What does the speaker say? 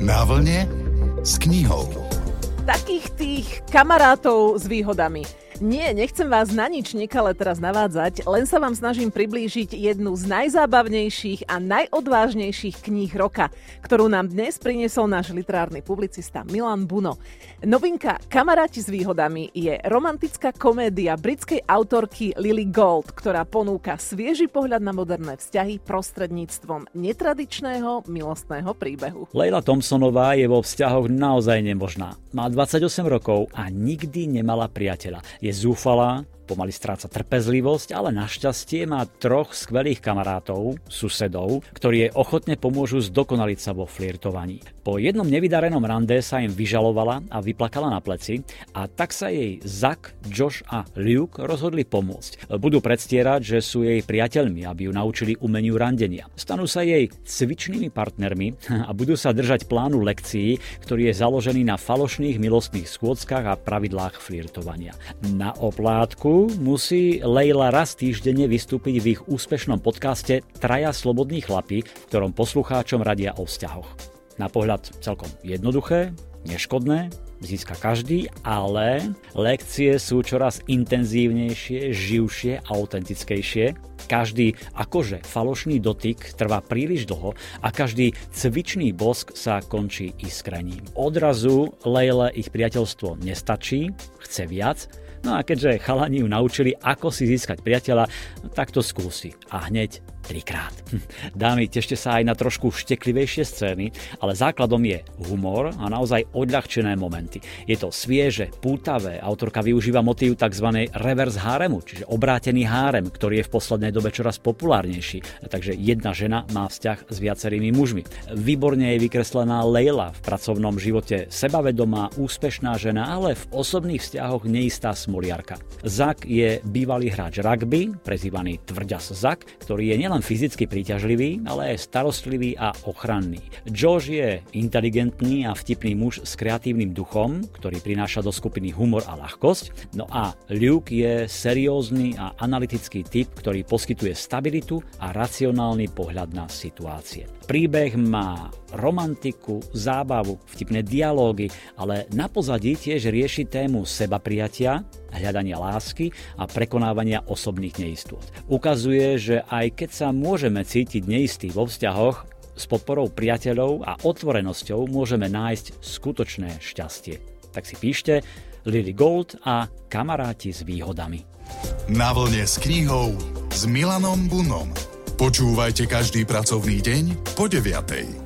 Na vlne s knihou. Takých tých kamarátov s výhodami. Nie, nechcem vás na nič nekale teraz navádzať, len sa vám snažím priblížiť jednu z najzábavnejších a najodvážnejších kníh roka, ktorú nám dnes priniesol náš literárny publicista Milan Buno. Novinka Kamaráti s výhodami je romantická komédia britskej autorky Lily Gold, ktorá ponúka svieži pohľad na moderné vzťahy prostredníctvom netradičného milostného príbehu. Leila Thompsonová je vo vzťahoch naozaj nemožná. Má 28 rokov a nikdy nemala priateľa. Je zúfalá, pomaly stráca trpezlivosť, ale našťastie má 3 skvelých kamarátov, susedov, ktorí jej ochotne pomôžu zdokonaliť sa vo flirtovaní. Po jednom nevydarenom rande sa im vyžalovala a vyplakala na pleci a tak sa jej Zach, Josh a Luke rozhodli pomôcť. Budú predstierať, že sú jej priateľmi, aby ju naučili umeniu randenia. Stanú sa jej cvičnými partnermi a budú sa držať plánu lekcií, ktorý je založený na falošných milostných schôdzkach a pravidlách flirtovania. Na oplátku musí Leila raz týždenne vystúpiť v ich úspešnom podcaste Traja slobodní chlapi, v ktorom poslucháčom radia o vzťahoch. Na pohľad celkom jednoduché, neškodné, získa každý, ale lekcie sú čoraz intenzívnejšie, živšie a autentickejšie. Každý akože falošný dotyk trvá príliš dlho a každý cvičný bosk sa končí iskrením. Odrazu Leile ich priateľstvo nestačí, chce viac. No a keďže chalani ju naučili, ako si získať priateľa, tak to skúsi. A hneď 3-krát. Dámy, tešte sa aj na trošku šteklivejšie scény, ale základom je humor a naozaj odľahčené momenty. Je to svieže, pútavé, autorka využíva motív tzv. Reverse haremu, čiže obrátený hárem, ktorý je v poslednej dobe čoraz populárnejší. Takže jedna žena má vzťah s viacerými mužmi. Výborne je vykreslená Leila, v pracovnom živote sebavedomá, úspešná žena, ale v osobných vzťahoch neistá smoliarka. Zach je bývalý hráč rugby, prezývaný Tvrďas Zach, ktorý je nielen fyzicky príťažlivý, ale aj starostlivý a ochranný. Josh je inteligentný a vtipný muž s kreatívnym duchom, ktorý prináša do skupiny humor a ľahkosť. No a Luke je seriózny a analytický typ, ktorý poskytuje stabilitu a racionálny pohľad na situácie. Príbeh má romantiku, zábavu, vtipné dialógy, ale na pozadí tiež rieši tému sebaprijatia, hľadania lásky a prekonávania osobných neistôt. Ukazuje, že aj keď sa môžeme cítiť neistí vo vzťahoch, s podporou priateľov a otvorenosťou môžeme nájsť skutočné šťastie. Tak si píšte Lily Gold a Kamaráti s výhodami. Na vlne s knihou s Milanom Bunom. Počúvajte každý pracovný deň po 9:00.